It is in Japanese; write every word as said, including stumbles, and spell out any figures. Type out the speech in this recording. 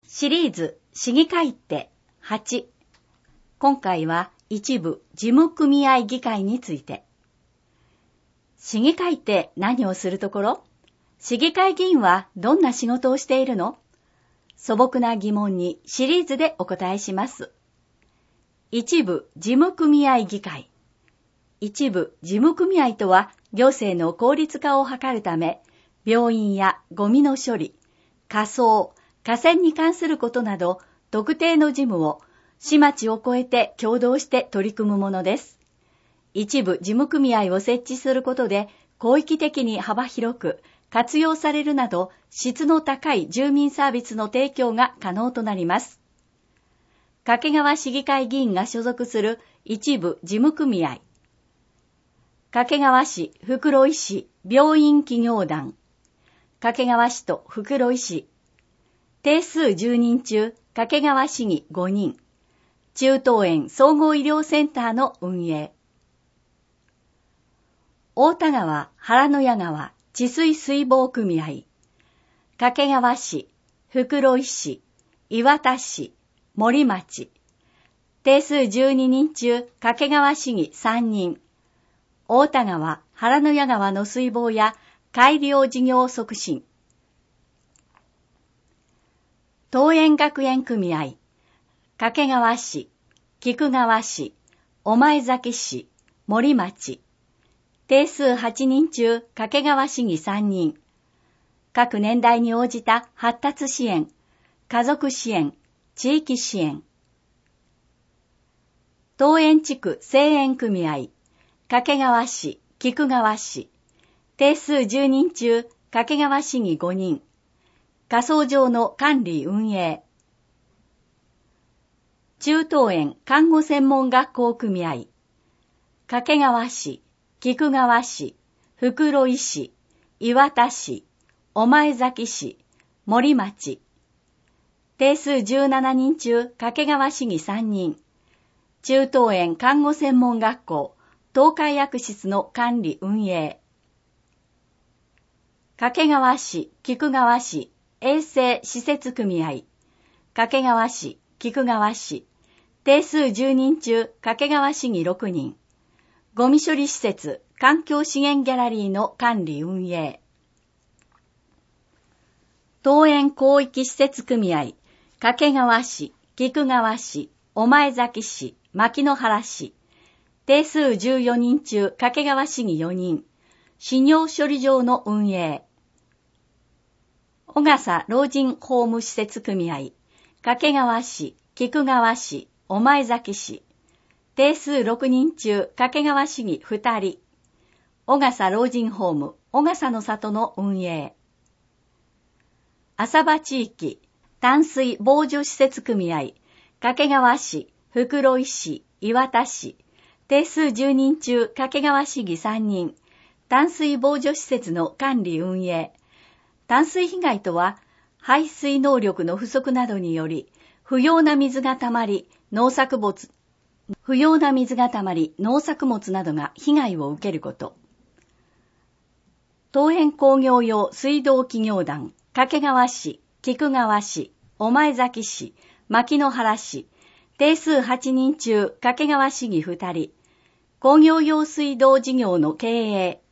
シリーズ市議会ってはち。今回は一部事務組合議会について。市議会って何をするところ？市議会議員はどんな仕事をしているの？素朴な疑問にシリーズでお答えします。一部事務組合議会。一部事務組合とは行政の効率化を図るため、病院やゴミの処理、火葬、河川に関することなど、特定の事務を市町を超えて共同して取り組むものです。一部事務組合を設置することで、広域的に幅広く活用されるなど、質の高い住民サービスの提供が可能となります。掛川市議会議員が所属する一部事務組合。掛川市袋井市病院企業団。掛川市と袋井市。定数じゅうにん中、掛川市議ごにん。中東園総合医療センターの運営。大田川、原野谷川、治水水防組合。掛川市、袋井市、磐田市、森町。定数じゅうににん中、掛川市議さんにん。大田川、原野谷川の水防や改良事業促進。東園学園組合、掛川市、菊川市、御前崎市、森町。定数はちにん中、掛川市議さんにん。各年代に応じた発達支援、家族支援、地域支援。東園地区清園組合、掛川市、菊川市。定数じゅうにん中、掛川市議ごにん。火葬場の管理運営。中東園看護専門学校組合。掛川市、菊川市、袋井市、磐田市、御前崎市、森町。定数じゅうしちにん中、掛川市議さんにん。中東園看護専門学校、東海薬室の管理運営。掛川市、菊川市、衛生施設組合。掛川市、菊川市。定数じゅうにん中、掛川市議ろくにん。ゴミ処理施設、環境資源ギャラリーの管理運営。東園広域施設組合。掛川市、菊川市、御前崎市、牧之原市。定数じゅうよにん中、掛川市議よにん。死尿処理場の運営。小笠老人ホーム施設組合。掛川市、菊川市、御前崎市。定数ろくにん中、掛川市議ふたり。小笠老人ホーム、小笠の里の運営。浅場地域、淡水防除施設組合。掛川市、袋井市、磐田市。定数じゅうにん中、掛川市議さんにん。淡水防除施設の管理運営。淡水被害とは、排水能力の不足などにより、不要な水がたまり、農作物、不要な水がたまり、農作物などが被害を受けること。東園工業用水道企業団、掛川市、菊川市、御前崎市、牧之原市。定数はちにん中、掛川市議ふたり。工業用水道事業の経営。